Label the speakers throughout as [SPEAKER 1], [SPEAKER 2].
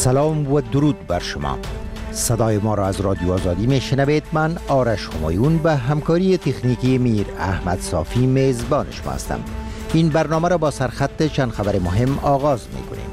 [SPEAKER 1] سلام و درود بر شما. صدای ما را از رادیو آزادی میشنوید. من آرش همایون به همکاری تکنیکی میر احمد صافی میزبان شما هستم. این برنامه را با سرخط چند خبر مهم آغاز می‌کنیم.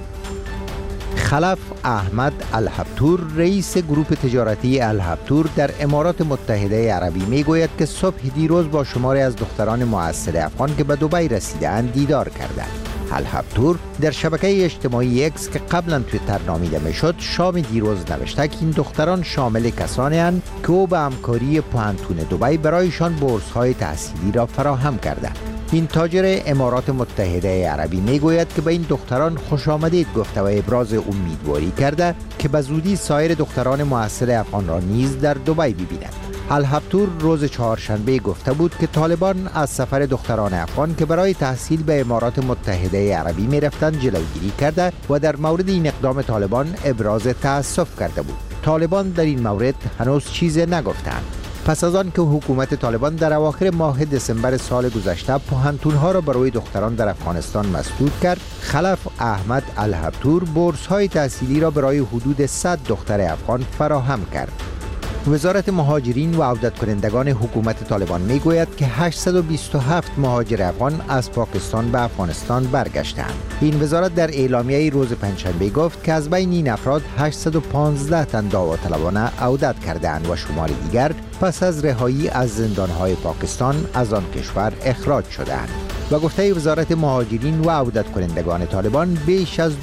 [SPEAKER 1] خلف احمد الهبتور رئیس گروه تجارتی الهبتور در امارات متحده عربی میگوید که صبح دیروز با شماری از دختران معسل افغان که به دبی رسیدند دیدار کردند. الهبتور در شبکه اجتماعی اکس که قبلا توییتر نامیده میشد شام دیروز نوشته که این دختران شامل کسانی اند که او به همکاری پوهنتون دبی برایشان بورس‌های تحصیلی را فراهم کرده. این تاجر امارات متحده عربی میگوید که به این دختران خوش آمدید گفته و ابراز امیدواری کرده که به زودی سایر دختران معسل افغان را نیز در دبی ببینند. الهبتور روز چهارشنبه گفته بود که طالبان از سفر دختران افغان که برای تحصیل به امارات متحده عربی می رفتند جلوگیری کرده و در مورد این اقدام طالبان ابراز تأسف کرده بود. طالبان در این مورد هنوز چیزی نگفتند. پس از آن که حکومت طالبان در اواخر ماه دسامبر سال گذشته پوهنتون‌ها را برای دختران در افغانستان مسدود کرد، خلف احمد الهبتور بورس‌های تحصیلی را برای حدود 100 دختر افغان فراهم کرد. وزارت مهاجرین و عودت کنندگان حکومت طالبان میگوید که 827 مهاجر افغان از پاکستان به افغانستان برگشتند. این وزارت در اعلامیه روز پنجشنبه گفت که از بین این افراد 815 تن داوطلبانه عودت کردند و شمار دیگر پس از رهایی از زندانهای پاکستان از آن کشور اخراج شدند. و گفته وزارت مهاجرین و عودت کنندگان طالبان بیش از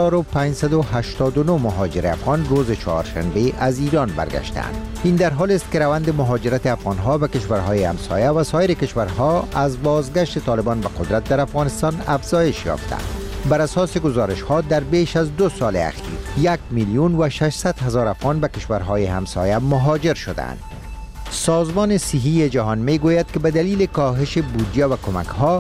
[SPEAKER 1] 2589 مهاجر افغان روز چهارشنبه از ایران برگشتند. این در حالی است که روند مهاجرت افغانها به کشورهای همسایه و سایر کشورها از بازگشت طالبان به قدرت در افغانستان افزایش یافته. بر اساس گزارش‌ها در بیش از 2 سال اخیر 1,600,000 افغان به کشورهای همسایه مهاجر شدند. سازمان صحی جهان میگوید که به دلیل کاهش بودجه و کمک‌ها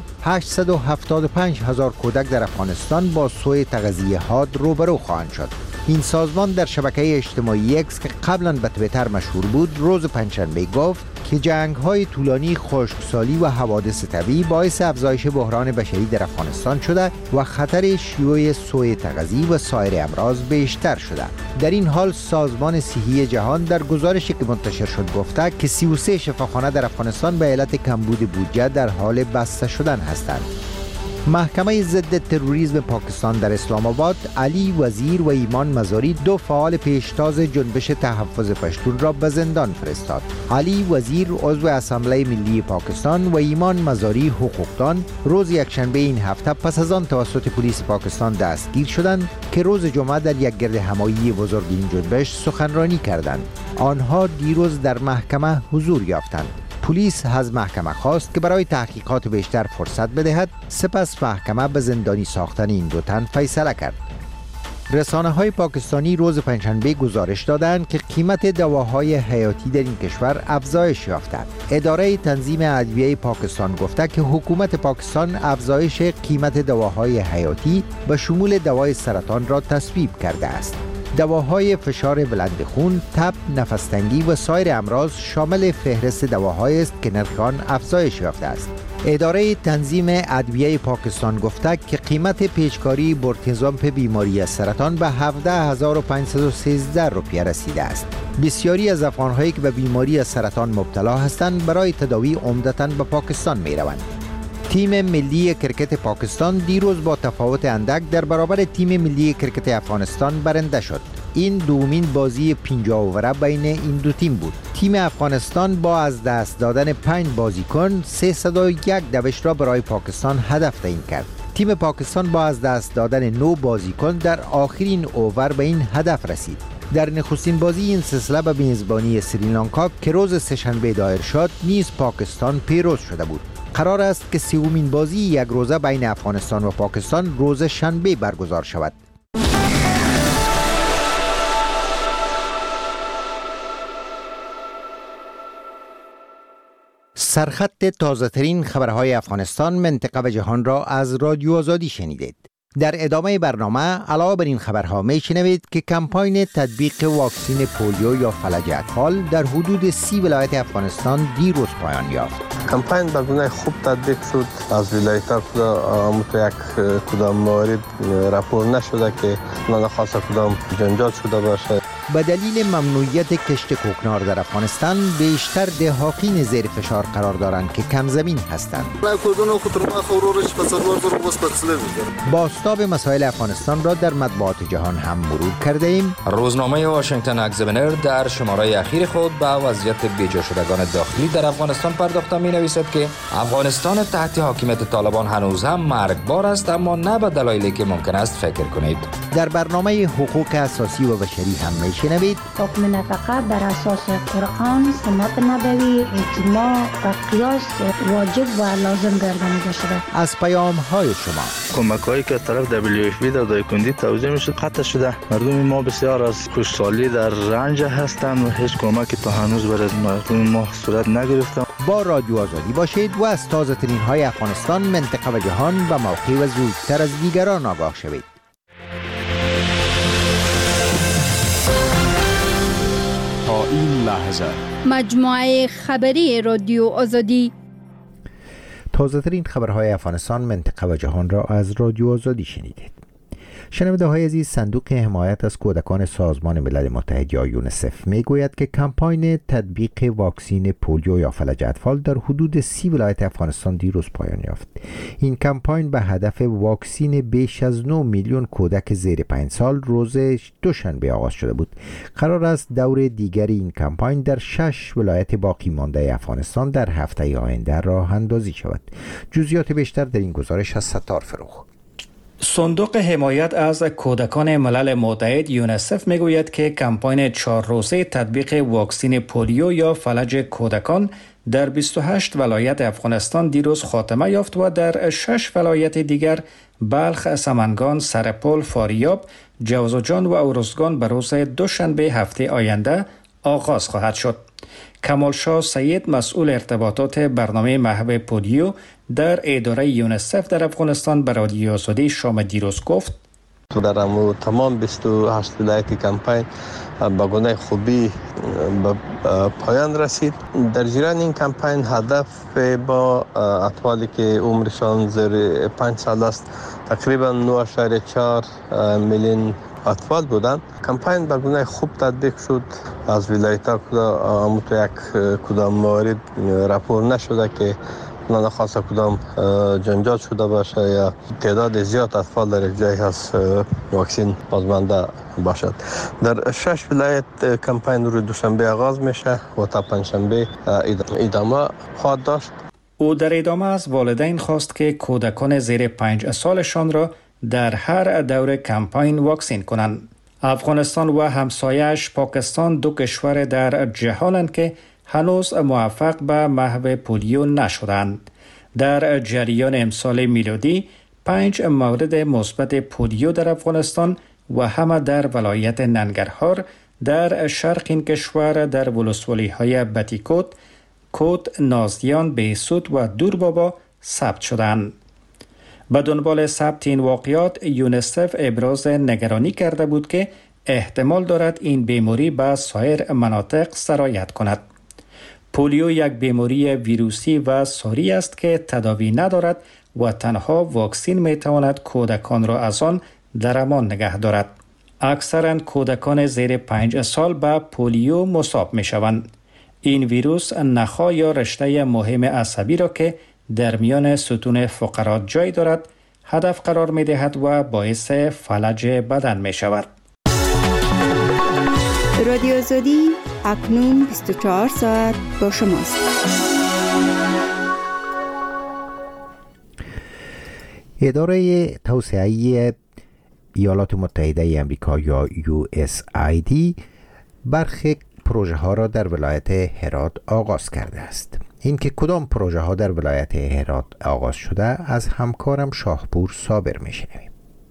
[SPEAKER 1] 875,000 کودک در افغانستان با سوء تغذیه حاد روبرو خواهند شد. این سازمان در شبکه اجتماعی اکس که قبلا به توییتر مشهور بود روز پنجشنبه گفت که جنگ‌های طولانی، خشکسالی و حوادث طبیعی باعث افزایش بحران بشری در افغانستان شده و خطر شیوع سوء تغذیه و سایر امراض بیشتر شده. در این حال سازمان صحی جهان در گزارشی که منتشر شد گفته که 33 شفاخانه در افغانستان به علت کمبود بودجه در حال بسته شدن هستند. محکمه ضد تروریسم پاکستان در اسلام آباد علی وزیر و ایمان مزاری 2 فعال پیشتاز جنبش تحفظ پشتون را به زندان فرستاد. علی وزیر عضو اسامبله ملی پاکستان و ایمان مزاری حقوقدان روز یکشنبه این هفته پس از آن توسط پلیس پاکستان دستگیر شدند که روز جمعه در یک گرد همایی بزرگ این جنبش سخنرانی کردند. آنها دیروز در محکمه حضور یافتند. پلیس از محکمه خواست که برای تحقیقات بیشتر فرصت بدهد، سپس محکمه به زندانی ساختن این 2 تن فیصله کرد. رسانه‌های پاکستانی روز پنجشنبه گزارش دادند که قیمت دواهای حیاتی در این کشور افزایش یافته. اداره تنظیم ادویه پاکستان گفته که حکومت پاکستان افزایش قیمت دواهای حیاتی به شمول دوای سرطان را تصویب کرده است. دواهای فشار بلند خون، تب، نفس‌تنگی و سایر امراض شامل فهرست دواهایی است که نرخ آن افزایش یافته است. اداره تنظیم ادویه پاکستان گفته که قیمت پیشکاری برتزامپ بیماری سرطان به 17,513 روپیه رسیده است. بسیاری از افغان‌هایی که به بیماری سرطان مبتلا هستند برای تداوی عمدتاً به پاکستان می‌روند. تیم ملی کرکت پاکستان دیروز با تفاوت اندک در برابر تیم ملی کرکت افغانستان برنده شد. این دومین بازی 50 اووره بین این 2 تیم بود. تیم افغانستان با از دست دادن 5 بازیکن 301 دوش را برای پاکستان هدف تعیین کرد. تیم پاکستان با از دست دادن 9 بازیکن در آخرین اوور به این هدف رسید. در نخستین بازی این سلسله به میزبانی سریلانکا که روز سه‌شنبه دایر شد نیز پاکستان پیروز شده بود. قرار است که 3مین بازی یک روزه بین افغانستان و پاکستان روز شنبه برگزار شود. سرخط تازه‌ترین خبرهای افغانستان، منطقه و جهان را از رادیو آزادی شنیدید. در ادامه برنامه علاوه بر این خبرها میشنوید که کمپاین تطبیق واکسین پولیو یا فلج اطفال در حدود 30 ولایت افغانستان دیروز پایان یافت.
[SPEAKER 2] کمپاین به گونه خوب تطبیق شد. از ولایت‌ها یک کدام مورد راپور نشده که ناخواسته کدام جنجال شده باشه.
[SPEAKER 1] به دلیل ممنوعیت کشت کوکنار در افغانستان بیشتر دهاقین زیر فشار قرار دارند که کم زمین هستند. بازتاب مسائل افغانستان را در مطبوعات جهان هم مرور کرده ایم.
[SPEAKER 3] روزنامه واشنگتن اگزامینر در شماره اخیر خود به وضعیت بیجا شدگان داخلی در افغانستان پرداخته می نویسد که افغانستان تحت حاکمیت طالبان هنوز هم مرگبار است، اما نه به دلایلی که ممکن است فکر کنید.
[SPEAKER 1] در برنامه حقوق اساسی و بشری هم میشنوید
[SPEAKER 4] حکم نفقه بر اساس قرآن، سنت نبوی، اجماع و قیاس واجب و لازم گردانیده شده.
[SPEAKER 1] از پیام های شما
[SPEAKER 5] کمک‌هایی که از طرف WFP در دایکنی توزیع میشه قطع شده. مردم ما بسیار از کشتسالی در رنج هستند و هیچ کمکی تا هنوز برای مردم ما صورت نگرفته.
[SPEAKER 1] با رادیو آزادی باشید و از تازه ترین های افغانستان، منطقه و جهان به موقع و زودتر از دیگران آگاه شوید.
[SPEAKER 6] تا این لحظه
[SPEAKER 7] مجموعه خبری رادیو آزادی.
[SPEAKER 1] تازه ترین خبرهای افغانستان، منطقه و جهان را از رادیو آزادی شنیدید. شنونده های عزیز، صندوق حمایت از کودکان سازمان ملل متحد یا یونیسف میگوید که کمپاین تطبیق واکسین پولیو یا فلج اطفال در حدود 30 ولایت افغانستان دیروز پایان یافت. این کمپاین به هدف واکسین بیش از 9 میلیون کودک زیر 5 سال روز دوشنبه آغاز شده بود. قرار است دور دیگر این کمپاین در 6 ولایت باقی مانده افغانستان در هفته آینده راه اندازی شود. جزئیات بیشتر در این گزارش از ستار فروغ.
[SPEAKER 8] صندوق حمایت از کودکان ملل متحد یونیسف میگوید که کمپاین 4 روزه تطبیق واکسین پولیو یا فلج کودکان در 28 ولایت افغانستان دیروز خاتمه یافت و در 6 ولایت دیگر بلخ، سمنگان، سرپل، فاریاب، جوزجان و اورزگان به روز دوشنبه هفته آینده آغاز خواهد شد. کمالشاه سید، مسئول ارتباطات برنامه محو پولیو در اداره یونیسف در افغانستان، به رادیو آزادی شام دیروز گفت
[SPEAKER 2] در تمام 28 ولایت کمپاین به گونه خوبی به پایان رسید. در جریان این کمپاین هدف با اطفالی که عمرشان زیر 5 سال است تقریبا 9.4 میلیون اطفال بودند. کمپاین به گونه خوب تطبیق شد. از ولایت‌ها یک کدام مورد راپور نشده که ناخواسته کدام جنجال شده باشه یا تعداد زیاد اطفال در یک جای هست واکسین بازمانده باشد. در 6 ولایت کمپاین روز دوشنبه آغاز میشه و تا پنجشنبه ادامه خواهد داشت.
[SPEAKER 8] او در ادامه از والدین خواست که کودکان زیر 5 سالشان را در هر دور کمپاین واکسین کنند. افغانستان و همسایه‌اش پاکستان دو کشور در جهانند که هنوز موفق به محو پولیو نشدند. در جریان امسال میلادی 5 مورد مثبت پولیو در افغانستان و همه در ولایت ننگرهار در شرق این کشور در ولسوالی‌های بتیکوت، کوت، نازیان، بیسود و دوربابا ثبت شدند. به دنبال ثبت این واقعات یونیسف ابراز نگرانی کرده بود که احتمال دارد این بیماری به سایر مناطق سرایت کند. پولیو یک بیماری ویروسی و ساری است که تداوی ندارد و تنها واکسین می تواند کودکان را از آن در امان نگه دارد. اکثرا کودکان زیر 5 سال به پولیو مصاب می شوند. این ویروس نخا یا رشته مهم عصبی را که در میان ستون فقرات جای دارد هدف قرار می دهد و باعث فلج بدن می شود.
[SPEAKER 9] رادیو آزادی اکنون 24 ساعت با شماست.
[SPEAKER 1] اداره توسعه ایالات متحده آمریکا یا USAID برخی پروژه ها را در ولایت هرات آغاز کرده است. اینکه کدام پروژه ها در ولایت هرات آغاز شده از همکارم شاهپور صابر میشنویم.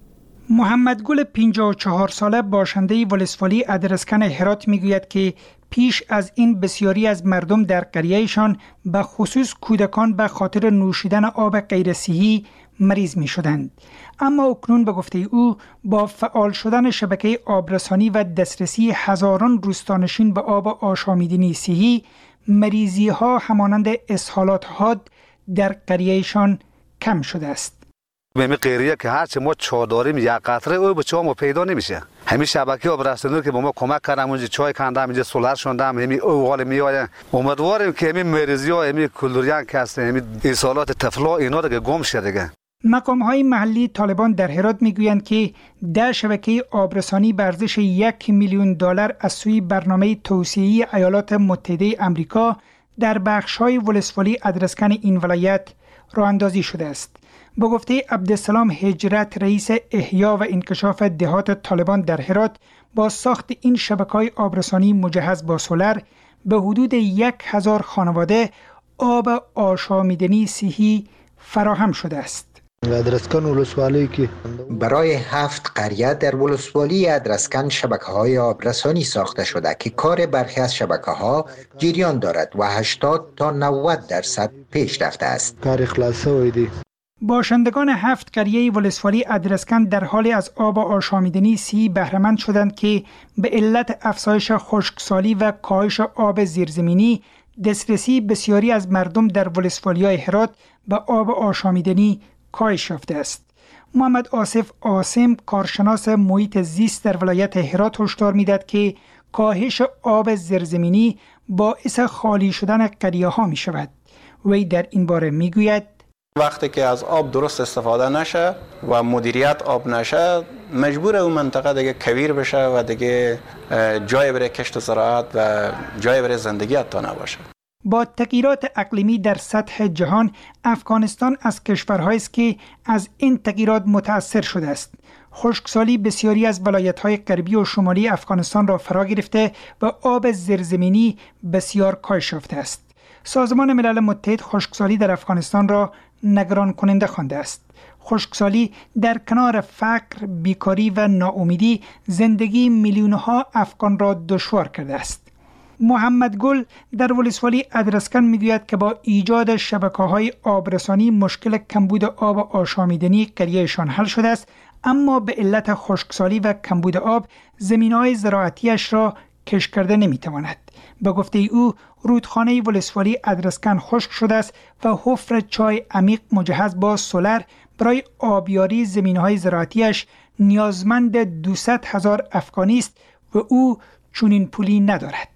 [SPEAKER 10] محمد گل 54 ساله باشنده ولسوالی ادرسکن هرات میگوید که پیش از این بسیاری از مردم در قریهشان به خصوص کودکان به خاطر نوشیدن آب غیر صحی مریض می شدند. اما اکنون به گفته او با فعال شدن شبکه آبرسانی و دسترسی هزاران روستانشین به آب آشامیدنی صحی، مریضی ها همانند اسهالات حاد در قریهشان کم شده است.
[SPEAKER 11] به قریه که هرچی ما چای داریم یک قطره او به چای ما پیدا نمیشه. همین شبکه آبرسانی که به ما کمک کردن، اونجا چای کندم، اینجا سولار شوندم، همین اوغال میآید. امیدواریم که همین مریضی ها، همین کلوریان که هست، همین اسهالات طفلا اینا دیگه گم شه دیگه.
[SPEAKER 10] مقام های محلی طالبان در هرات میگویند که در شبکه آبرسانی به ارزش $1 میلیون از سوی برنامه توسعه‌ای ایالات متحده آمریکا در بخش‌های ولسوالی ادرسکن این ولایت راه اندازی شده است. با گفته عبدالسلام هجرت، رئیس احیا و انکشاف دهات طالبان در هرات، با ساخت این شبکه‌های آبرسانی مجهز با سولر به حدود 1000 خانواده آب آشامیدنی صحی فراهم شده است.
[SPEAKER 12] ادرسکن ولسوالی که
[SPEAKER 1] برای 7 قریه در ولسوالی ادرسکن شبکه‌های آبرسانی ساخته شده که کار برخی از شبکه‌ها جریان دارد و 80 تا 90% پیش رفته است.
[SPEAKER 12] کار خلاصه ویدی.
[SPEAKER 10] باشندگان 7 قریه ولسوالی ادرسکن در حال از آب آشامیدنی صحی بهره‌مند شدند که به علت افزایش خشکسالی و کاهش آب زیرزمینی دسترسی بسیاری از مردم در ولسوالی‌های هرات به آب آشامیدنی کاهش یافته است. محمد آصف عاصم، کارشناس محیط زیست در ولایت هرات، هشدار می‌دهد که کاهش آب زیرزمینی باعث خالی شدن قریه‌ها می‌شود. وی در این باره می‌گوید
[SPEAKER 13] وقتی که از آب درست استفاده نشه و مدیریت آب نشه، مجبور اون منطقه دیگه کویر بشه و دیگه جای برای کشت زراعت و جای برای زندگی حتی نباشه.
[SPEAKER 10] با تغییرات اقلیمی در سطح جهان، افغانستان از کشورهایی است که از این تغییرات متأثر شده است. خشکسالی بسیاری از ولایت‌های غربی و شمالی افغانستان را فرا گرفته و آب زیرزمینی بسیار کاهش یافته است. سازمان ملل متحد خشکسالی در افغانستان را نگران کننده خوانده است. خشکسالی در کنار فقر، بیکاری و ناامیدی زندگی میلیون‌ها افغان را دشوار کرده است. محمد گل در ولسوالی ادرسکن میگوید که با ایجاد شبکه‌های آبرسانی مشکل کمبود آب آشامیدنی قریهشان حل شده است، اما به علت خشکسالی و کمبود آب زمین‌های زراعتیش را کشت کرده نمیتواند. به گفته او رودخانه ولسوالی ادرسکن خشک شده است و حفر چای عمیق مجهز با سولر برای آبیاری زمین‌های زراعتیش نیازمند 200,000 افغانی است و او چنین پولی ندارد.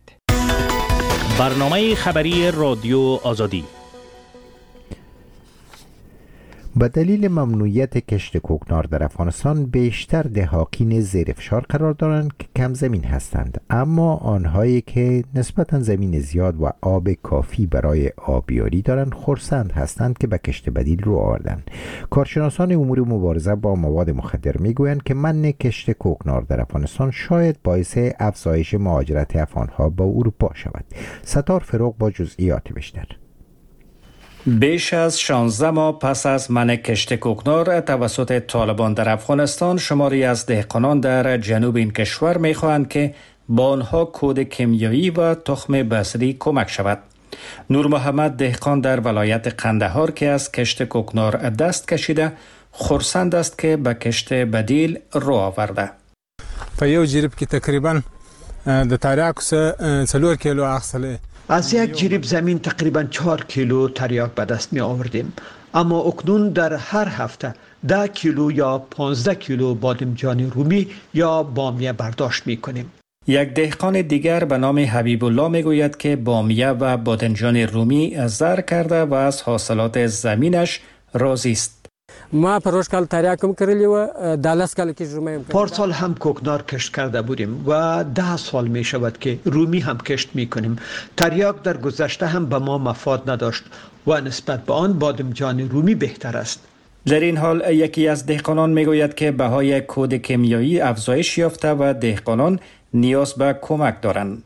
[SPEAKER 14] برنامه خبری رادیو آزادی.
[SPEAKER 1] به دلیل ممنوعیت کشت کوکنار در افغانستان بیشتر دهاقین زیر فشار قرار دارند که کم زمین هستند، اما آنهایی که نسبتاً زمین زیاد و آب کافی برای آبیاری دارند خرسند هستند که به کشت بدیل رو آوردند. کارشناسان امور مبارزه با مواد مخدر میگویند که منع کشت کوکنار در افغانستان شاید باعث افزایش مهاجرت افغانها به اروپا شود. ستار فروغ با جزئیات بیشتر.
[SPEAKER 8] بیش از 16 ماه پس از منع کشت کوکنار توسط طالبان در افغانستان، شماری از دهقانان در جنوب این کشور می‌خواهند که با آنها کود کیمیایی و تخم بصری کمک شود. نور محمد، دهقان در ولایت قندهار که از کشت کوکنار دست کشیده، خرسند است که به کشت بدیل رو آورده.
[SPEAKER 15] په یو جریب کې تقریبا د تریاکو 4 کیلو اخسله.
[SPEAKER 16] از یک جریب زمین تقریبا 4 کیلو تریاک به دست می آوردیم، اما اکنون در هر هفته 10 کیلو یا 15 کیلو بادمجان رومی یا بامیه برداشت می کنیم.
[SPEAKER 8] یک دهقان دیگر به نام حبیب الله می گوید که بامیه و بادمجان رومی زر کرده و از حاصلات زمینش راضی است.
[SPEAKER 17] ما پروشکال تریاکم کردیم و 10 سال که رومی
[SPEAKER 16] پارسال هم کوکنار کشت کرده بودیم و 10 سال می شود که رومی هم کشت می کنیم. تریاک در گذشته هم به ما مفاد نداشت و نسبت به آن بادمجان رومی بهتر است.
[SPEAKER 8] در این حال یکی از دهقانان می گوید که بهای کود کیمیایی افزایش یافته و دهقانان نیاز به کمک دارند.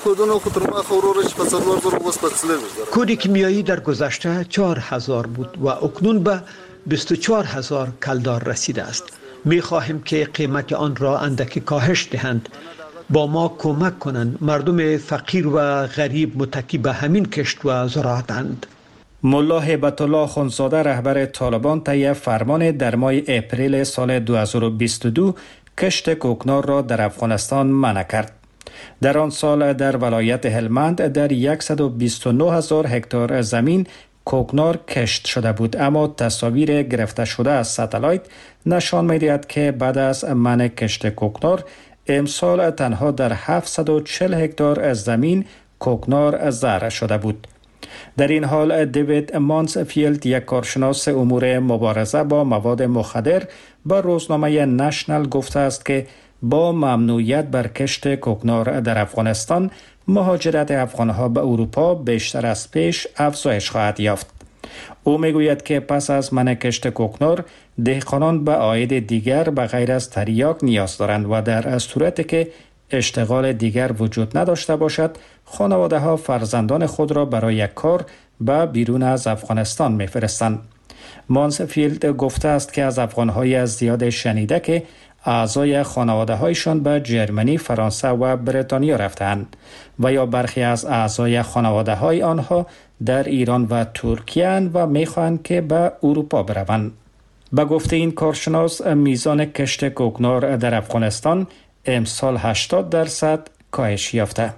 [SPEAKER 16] کود کیمیایی در گذشته 4000 بود و اکنون به 24,000 کلدار رسیده است. می خواهیم که قیمت آن را اندکی کاهش دهند، با ما کمک کنند. مردم فقیر و غریب متکی به همین کشت و زراعتند.
[SPEAKER 8] ملا هیبت الله خونزاده رهبر طالبان طی فرمان در ماه اپریل سال 2022 کشت کوکنار را در افغانستان منع کرد. در آن سال در ولایت هلمند در 129,000 هکتار زمین کوکنار کشت شده بود، اما تصاویر گرفته شده از ستلایت نشان می‌دهد که بعد از منع کشت کوکنار امسال تنها در 740 هکتار از زمین کوکنار زرع شده بود. در این حال دیوید مانسفیلد، یک کارشناس امور مبارزه با مواد مخدر، با روزنامه نشنل گفته است که با ممنوعیت بر کشت کوکنار در افغانستان، مهاجرت افغانها به اروپا بیشتر از پیش افزایش خواهد یافت. او میگوید که پس از منع کشت کوکنار، دهقانان به عاید دیگر به غیر از تریاک نیاز دارند و در صورتی که اشتغال دیگر وجود نداشته باشد، خانواده ها فرزندان خود را برای کار به بیرون از افغانستان میفرستند. مانسفیلد گفته است که از افغانهای زیاد شنیده که اعضای خانواده هایشان به جرمنی، فرانسه و بریتانیا رفتند و یا برخی از اعضای خانواده های آنها در ایران و ترکیه و میخواهند که به اروپا بروند. به گفته این کارشناس، میزان کشت کوکنار در افغانستان امسال 80% کاهش یافته.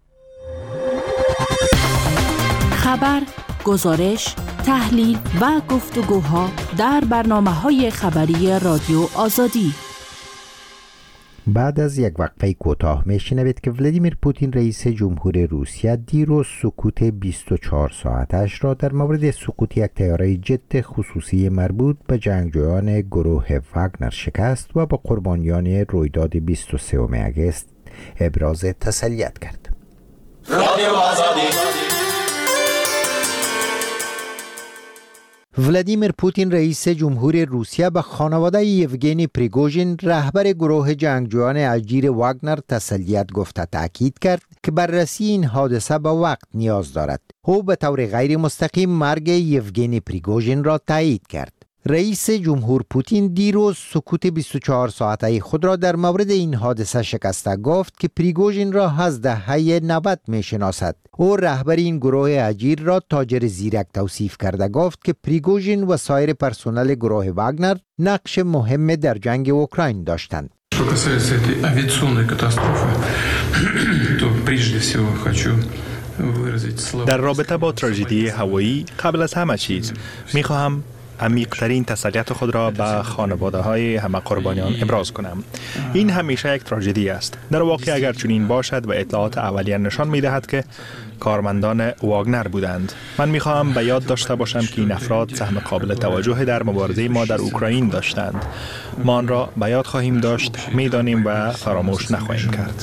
[SPEAKER 18] خبر، گزارش، تحلیل و گفتگوها در برنامه‌های خبری رادیو آزادی.
[SPEAKER 1] بعد از یک وقفه کوتاه میشنوید که ولادیمیر پوتین رئیس جمهور روسیه دیروز سکوت 24 ساعتش را در مورد سقوط یک طیاره جت خصوصی مربوط به جنگجویان گروه واگنر شکست و با قربانیان رویداد 23 آگوست ابراز تسلیت کرد. رادیو آزادی. ولادیمیر پوتین رئیس جمهور روسیه به خانواده یوگنی پریگوژین رهبر گروه جنگجویان اجیر واگنر تسلیت گفته تاکید کرد که بررسی این حادثه به وقت نیاز دارد. او به طور غیر مستقیم مرگ یوگنی پریگوژین را تایید کرد. رئیس جمهور پوتین دیروز سکوت 24 ساعته خود را در مورد این حادثه شکسته گفت که پریگوژین را از دهه 90 می شناسد. او رهبر این گروه اجیر را تاجر زیرک توصیف کرده گفت که پریگوژین و سایر پرسنل گروه واگنر نقش مهم در جنگ اوکراین داشتند.
[SPEAKER 19] در رابطه با تراژدی هوایی، قبل از همه چیز می‌خواهم عمیق‌ترین تسلیت خود را به خانواده‌های همه قربانیان ابراز کنم. این همیشه یک تراژدی است. در واقع اگر چنین باشد و اطلاعات اولیه نشان می‌دهد که کارمندان واگنر بودند. من می‌خواهم به یاد داشته باشم که این افراد سهم قابل توجه در مبارزه ما در اوکراین داشتند. ما آن را به یاد خواهیم داشت، می‌دانیم و فراموش نخواهیم کرد.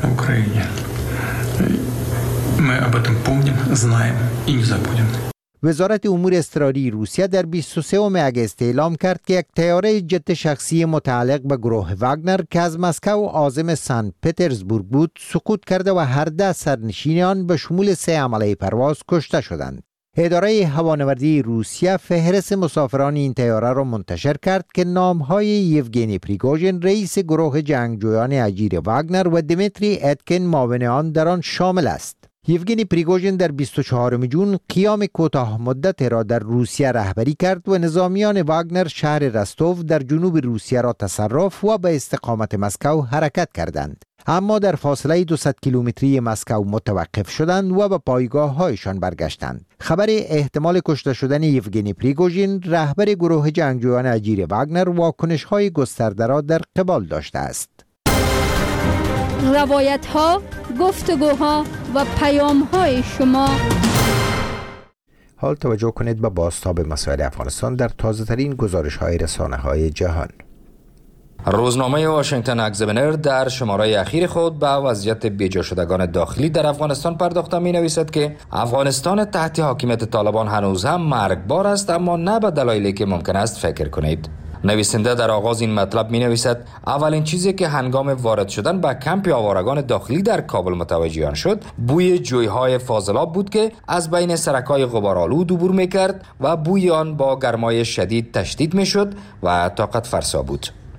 [SPEAKER 1] وزارت امور اضطراری روسیه در 23 آگوست اعلام کرد که یک طیاره جت شخصی متعلق به گروه واگنر که از مسکو عازم سن پترزبورگ بود سقوط کرده و هر 10 سرنشین آن به شمول 3 عمله پرواز کشته شدند. اداره هوانوردی روسیه فهرست مسافران این طیاره را منتشر کرد که نام‌های یوگنی پریگوژین رئیس گروه جنگجویان اجیر واگنر و دیمیتری اتکن معاون آن در آن شامل است. یوگنی پریگوژین در 24 جون قیام کوتاه مدت را در روسیه رهبری کرد و نظامیان واگنر شهر رستوف در جنوب روسیه را تصرف و به استقامت مسکو حرکت کردند. اما در فاصله 200 کیلومتری مسکو متوقف شدند و به پایگاه‌هایشان برگشتند. خبر احتمال کشته شدن یوگنی پریگوژین رهبر گروه جنگجویان اجیر واگنر واکنش‌های گسترده را در قبال داشته است.
[SPEAKER 7] روایت ها، گفتگوها و پیام های شما.
[SPEAKER 1] حال توجه کنید به بازتاب مسائل افغانستان در تازه ترین گزارش های رسانه های جهان.
[SPEAKER 3] روزنامه واشنگتن اگزامینر در شماره اخیر خود به وضعیت بیجا شدگان داخلی در افغانستان پرداخته می نویسد که افغانستان تحت حاکمیت طالبان هنوز هم مرگبار است، اما نه به دلایلی که ممکن است فکر کنید. نویسنده در آغاز این مطلب می نویسد اولین چیزی که هنگام وارد شدن به کمپ آوارگان داخلی در کابل متوجه آن شد بوی جویهای فاضلاب بود که از بین سرک‌های غبارآلود عبور می‌کرد و بوی آن با گرمای شدید تشدید می‌شد و طاقت فرسا بود.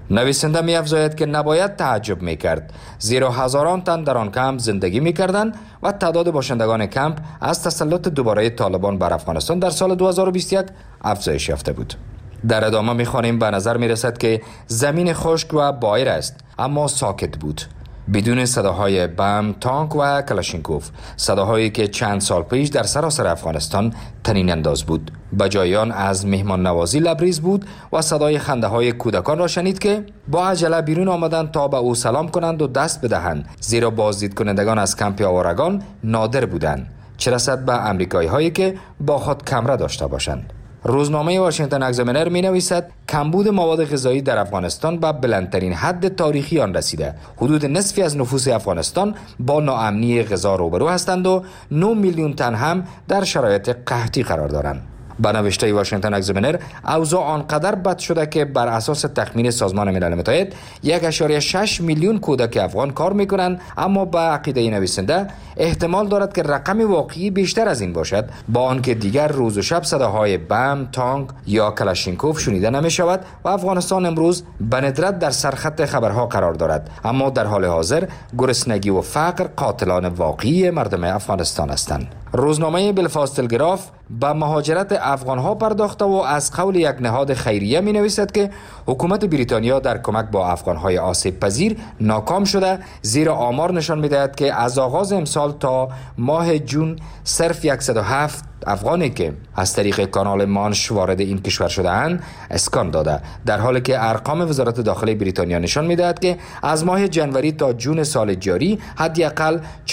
[SPEAKER 3] نویسنده می افزاید که نباید تعجب می کرد، زیرا هزاران تن در آن کمپ زندگی می کردند و تعداد باشندگان کمپ از تسلط دوباره طالبان بر افغانستان در سال 2021 افزایش یافته بود. در ادامه می خوانیم به نظر می رسد که زمین خشک و بایر است، اما ساکت بود، بدون صداهای بم، تانک و کلاشینکوف، صداهایی که چند سال پیش در سراسر افغانستان طنین انداز بود. بجایان از مهمان نوازی لبریز بود و صدای خنده های کودکان را شنید که با عجله بیرون آمدند تا به او سلام کنند و دست بدهند، زیرا بازدید کنندگان از کمپ آوارگان نادر بودند، چه رسد به امریکایی هایی که با خود کمره داشته باشند. روزنامه واشنگتن اگزامینر می نویسد کمبود مواد غذایی در افغانستان به بلندترین حد تاریخی آن رسیده. حدود نصفی از نفوس افغانستان با ناامنی غذا روبرو هستند و 9 میلیون تن هم در شرایط قحطی قرار دارند. به نوشته واشنگتن اگزامینر، اوضاع آنقدر بد شده که بر اساس تخمین سازمان ملل متحد 1.6 میلیون کودک افغان کار میکنند، اما به عقیده نویسنده احتمال دارد که رقم واقعی بیشتر از این باشد، با آنکه دیگر روز و شب صداهای بم، تانک یا کلاشینکوف شنیده نمی شود و افغانستان امروز به ندرت در سرخط خبرها قرار دارد. اما در حال حاضر گرسنگی و فقر قاتلان واقعی مردم افغانستان هستند. روزنامه بلفاست تلگراف به مهاجرت افغانها پرداخته و از قول یک نهاد خیریه می نویسد که حکومت بریتانیا در کمک با افغانهای آسیب پذیر ناکام شده، زیرا آمار نشان می دهد که از آغاز امسال تا ماه جون صرف 107 افغانی که از طریق کانال مانش وارد این کشور شده اند اسکان داده، در حالی که ارقام وزارت داخلی بریتانیا نشان می دهد که از ماه جنوری تا جون سال جاری حداقل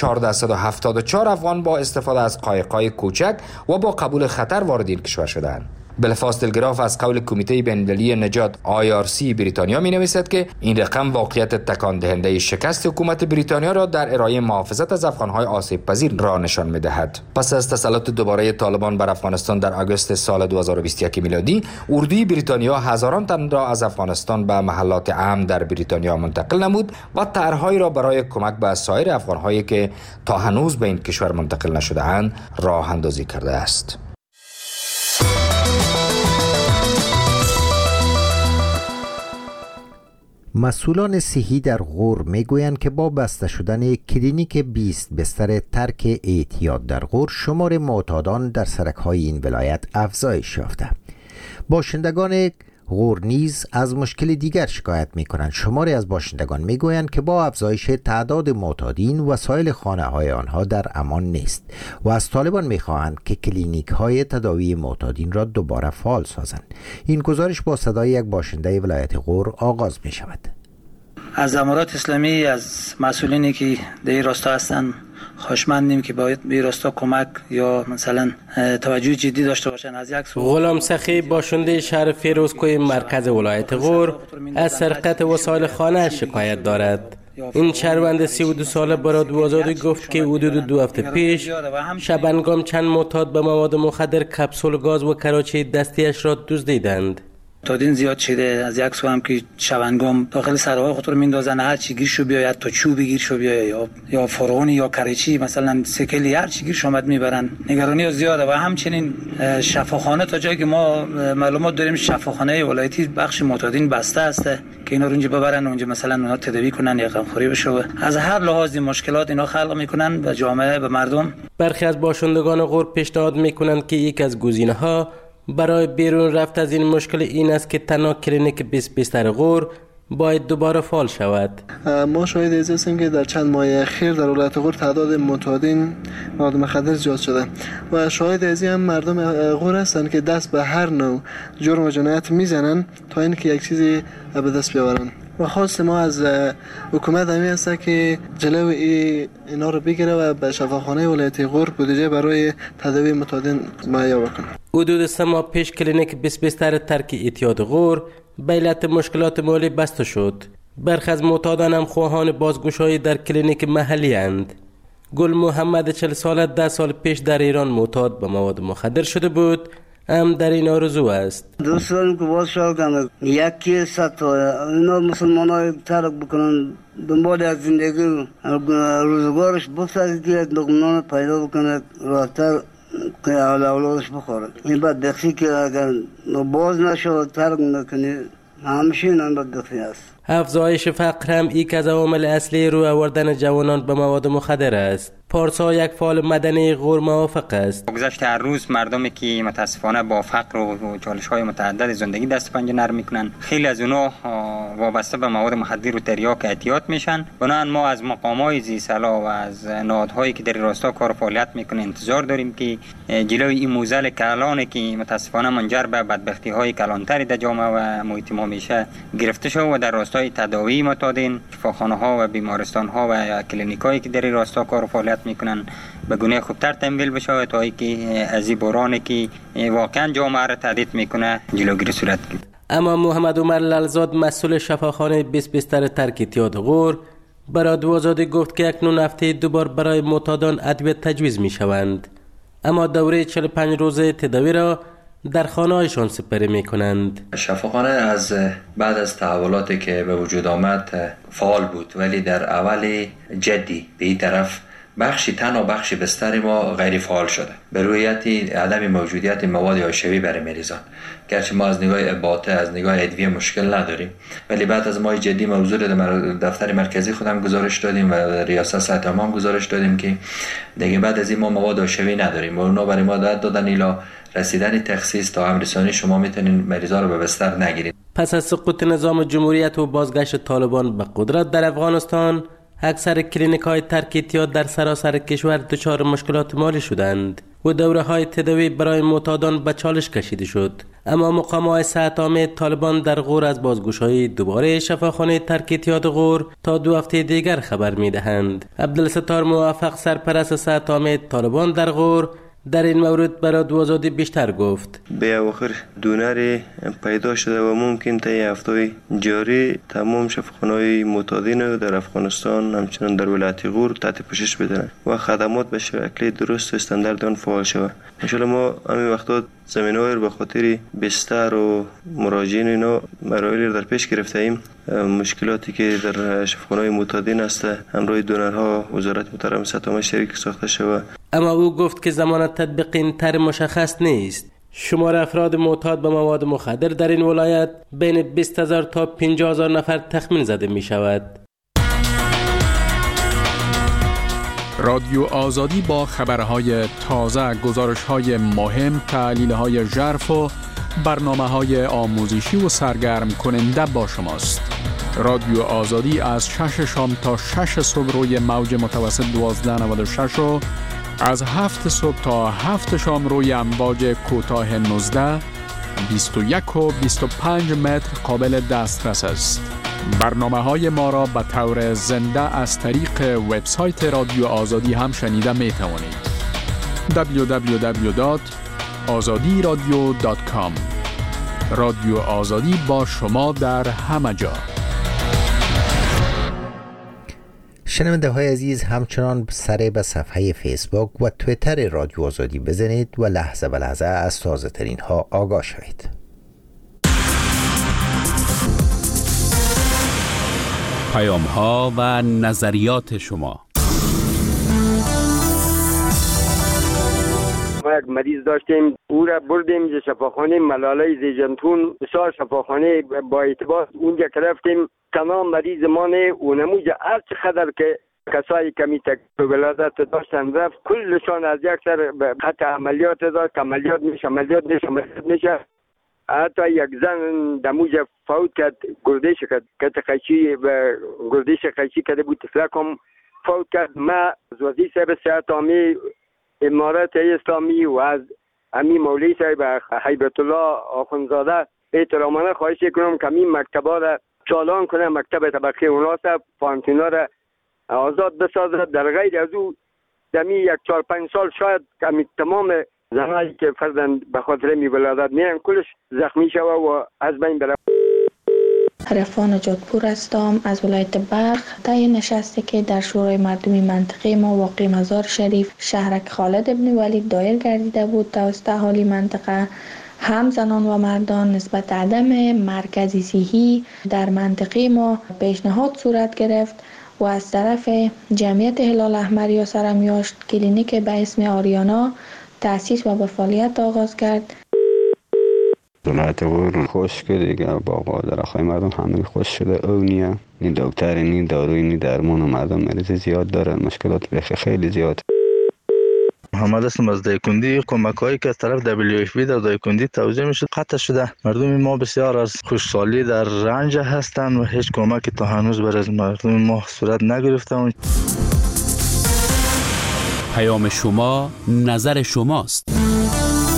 [SPEAKER 3] 1474 افغان با استفاده از قایق‌های کوچک و با قبول خطر وارد این کشور شدند. بلفاست تلگراف از قول کمیته بین‌المللی نجات IRC بریتانیا می نویسد که این رقم واقعیت تکان دهنده شکست حکومت بریتانیا را در ارائه محافظت از افغانهای آسیب پذیر را نشان می دهد. پس از تسلط دوباره طالبان بر افغانستان در آگوست سال 2021 میلادی، اردوی بریتانیا هزاران تن را از افغانستان به محلات امن در بریتانیا منتقل نمود و طرح‌هایی را برای کمک به سایر افغانهایی که تا هنوز به این کشور منتقل نشده اند راه اندازی کرده است.
[SPEAKER 1] مسئولان صحی در غور میگویند که با بسته شدن کلینیک 20 بستر ترک اعتیاد در غور، شمار معتادان در سرک‌های این ولایت افزایش یافته. باشندگان غور نیز از مشکل دیگر شکایت می‌کنند. شماری از باشندگان میگویند که با افزایش تعداد معتادین وسایل خانه‌های آنها در امان نیست و از طالبان می‌خواهند که کلینیک‌های تداوی معتادین را دوباره فعال سازند. این گزارش با صدای یک باشنده ولایت غور آغاز می‌شود.
[SPEAKER 20] از امارات اسلامی، از مسئولینی که در این راستا هستند خوشمندیم که باید به راستا کمک یا مثلا توجه جدی داشته باشن. از یک
[SPEAKER 21] غلام سخی باشنده شهر فیروزکوی مرکز ولایت غور از سرقت وسایل خانه شکایت دارد. این شهروند 32 ساله به رادیو آزادی گفت که حدود 2 هفته پیش شبانگام چند معتاد به مواد مخدر، کپسول گاز و کراچی دستیش را دزدیدند.
[SPEAKER 20] معتادین زیاد شده. از یک سو هم که شبانگام داخل سرهای خود رو میندازن، هر چی گیرشو بیاید، تا چوبی گیرشو بیاید یا فرغونی یا کریچی مثلا سکلی، هر چی گیرش اومد میبرن. نگرانی زیاده. و همچنین شفاخانه، تا جایی که ما معلومات داریم شفاخانه ولایتی بخش معتادین بسته است که اینا رو اونجا ببرن، اونجا مثلا اونا تداوی کنن یا غمخوری بشه. از هر لحاظی مشکلات اینا خلق میکنن و جامعه به مردم.
[SPEAKER 21] برخی از باشندگان غور پیشنهاد میکنند که یک از گزینه‌ها برای بیرون رفت از این مشکل این است که تنها کلینیک 20 بستر غور باید دوباره فعال شود.
[SPEAKER 22] ما شاهد از هستیم که در چند ماه اخیر در ولایت غور تعداد معتادین مواد مخدر زیاد شده و شاهد از این هم مردم غور هستند که دست به هر نوع جرم و جنایت میزنن تا اینکه یک چیزی به دست بیاورن. و خواست ما از حکومت همین است که جلو اینا رو بگیره و به شفاخانه ولایت غور بودجه برای تداوی معتادین مهیا بکنه.
[SPEAKER 21] حدود 3 ماه پیش کلینیک 20 بستر ترک اعتیاد غور به علت مشکلات مالی بسته شد. برخی از معتادان هم خواهان بازگشایی در کلینیک محلی اند. گل محمد 40 ساله 10 سال پیش در ایران معتاد به مواد مخدر شده بود، هم در این آرزو است.
[SPEAKER 23] دوستان که باز شد کنند یکی سطح اینا مسلمان های ترک بکنن، دنبال از زندگی روزگارش بسازد که لقمه پیدا بکنه راحتر که اولادش بخوره. این بعد بخشی که اگر باز نشد ترک نکنی همیشه اینا بدبختی است.
[SPEAKER 21] افزایش فقر هم یک از عوامل اصلی رو آوردن جوانان به مواد مخدر است. پارسا، یک فعال مدنی، غور موافق است.
[SPEAKER 4] گذشت هر روز مردمی که متاسفانه با فقر و چالش‌های متعدد زندگی دست پنجه نرم میکنن، خیلی از اونها وابسته به مواد مخدر و تریاک اعتیاد میشن. بنابراین ما از مقامات ذی‌صلاح و از نهادهایی که در راستا کار و فعالیت میکنه انتظار داریم که جلوی این موزل کلانی که متاسفانه منجر به بدبختی‌های کلانتری در جامعه و محیط ما میشه گرفته شود و در راستای تداوی معتادین، شفاخانه‌ها و بیمارستان‌ها و کلینیکایی که در راستا کار و فعالیت میکنن به گونه خوبتر تمویل بشه تا اینکه از این بحرانی که واقعا جامعه را تهدید میکنه جلوگیری صورت گیرد.
[SPEAKER 21] اما محمد عمر للزاد، مسئول شفاخانه 20 بستر ترک اعتیاد غور، برای رادیو آزادی گفت که اکنون هفته 2 بار برای معتادان ادویه تجویز میشوند، اما دوره 45 روزه تداوی را در خانه‌هایشان سپری میکنند.
[SPEAKER 5] شفاخانه از بعد از تحولاتی که به وجود آمد فعال بود، ولی در اول جدی به این طرف تنها بخش بستر ما غیر فعال شده به رویت عدم موجودیت مواد حاشیه‌ای برای مریضان. گرچه ما از نگاه باطن از نگاه ادویه مشکل نداریم، ولی بعد از ما جدی موضوع در دفتر مرکزی خودم گزارش دادیم و ریاست صحت عامه گزارش دادیم که دیگه بعد از این ما مواد حاشیه‌ای نداریم و اونا برای ما دادن الی رسیدن تخصیص تا امرسانی شما میتونین مریضا رو به بستر نگیرید.
[SPEAKER 21] پس از سقوط نظام جمهوریت و بازگشت طالبان به قدرت در افغانستان، اکثر کلینیک‌های ترک اعتیاد در سراسر کشور دچار مشکلات مالی شدند و دوره‌های تداوی برای معتادان به چالش کشیده شد. اما مقامات صحت عامه طالبان در غور از بازگشایی دوباره شفاخانه ترک اعتیاد غور تا 2 هفته دیگر خبر می‌دهند. عبدالستار موافق، سرپرست صحت عامه طالبان در غور، در این مورد برای آزادی بیشتر گفت.
[SPEAKER 6] به اواخر دونر پیدا شده و ممکن تا هفته جاری تمام شفاخانه‌های معتادین در افغانستان همچنان در ولایت غور تحت پوشش بدن و خدمات به شکل درست و استاندارد آن فعال شود. ان شاء الله ما همین وقتا زمینه‌های رو به خاطر بستر و مراجعین اینا مراحل در پیش گرفته ایم. مشکلاتی که در شفاخانه‌های معتادین است همراه دونرها وزارت محترم صحت عامه شریک ساخته شود.
[SPEAKER 21] اما او گفت که زمان تطبیق این طرح مشخص نیست. شمار افراد معتاد به مواد مخدر در این ولایت بین 20,000 تا 50,000 نفر تخمین زده می شود.
[SPEAKER 24] رادیو آزادی با خبرهای تازه، گزارش‌های مهم، تحلیل‌های ژرف و برنامه‌های آموزشی و سرگرم کننده با شماست. رادیو آزادی از 6 شام تا 6 صبح روی موج متوسط 1296 و از 7 صبح تا 7 شام روی امواج کوتاه 19، 21 و 25 متر قابل دسترس است. برنامه‌های ما را به طور زنده از طریق وبسایت رادیو آزادی هم شنیده می توانید. www.azadiradio.com. رادیو آزادی با شما در همه جا.
[SPEAKER 1] شنونده های عزیز، همچنان سر به صفحه فیسبوک و تویتر رادیو آزادی بزنید و لحظه به لحظه از تازه ترین ها آگاه شوید.
[SPEAKER 25] پیام ها و نظریات شما.
[SPEAKER 26] ما یک مریض داشتیم، او را بردیم شفاخانه ملاله زیجنتون، بسیار شفاخانه با اعتبار. اونجا که رفتیم تمام مریض ما نه اونموجه هر چقدر که کسایی کمی تکلیف ولادت داشتن رفت کلشان از یک سر به خط عملیات داشت، عملیات میشه. حتی یک زن دموجه فوت کرد، گردش کرد، قیچی و گردش قیچی کرده بود، تفلک هم فوت کرد. ما از وزیر صاحب صحت عامه امارات اسلامی و از امی مولوی صاحب هیبت الله آخوندزاده احترامانه خواهش کنم که این مکتبا را چالان کنه، مکتب طبقه اوناست پانتینا را آزاد بسازد. در غیر از او دمی 1-4-5 سال شاید کمی تمام زنایی که فرزند به خاطر می ولادت میرن کلش زخمی شوه و از بین بره.
[SPEAKER 27] عرفان جادپور هستم از ولایت بلخ. طی نشستی که در شورای مردمی منطقه ما واقع مزار شریف شهرک خالد ابن ولید دایر گردیده بود توسط اهالی منطقه، هم زنان و مردان نسبت عدم مرکزی صحی در منطقه ما پیشنهاد صورت گرفت و از طرف جمعیت هلال احمر یا سرمیاشت کلینیک به اسم آریانا تأسیس و به فعالیت آغاز کرد.
[SPEAKER 2] ولایت غور خوش که دیگه باقا درخواه مردم همه خوش شده او نیه نی دکتر نی داروی نی درمان و مردم مریض زیاد دارن مشکلات بخی خیلی زیاد.
[SPEAKER 9] محمد اسم از دایکندی کمک هایی که از طرف WFP در دایکندی توزیع میشد قطع شده. مردم ما بسیار از خوشحالی در رنج هستند و هیچ کمکی تا هنوز برای مردم ما صورت نگرفته.
[SPEAKER 25] پیام شما نظر شماست.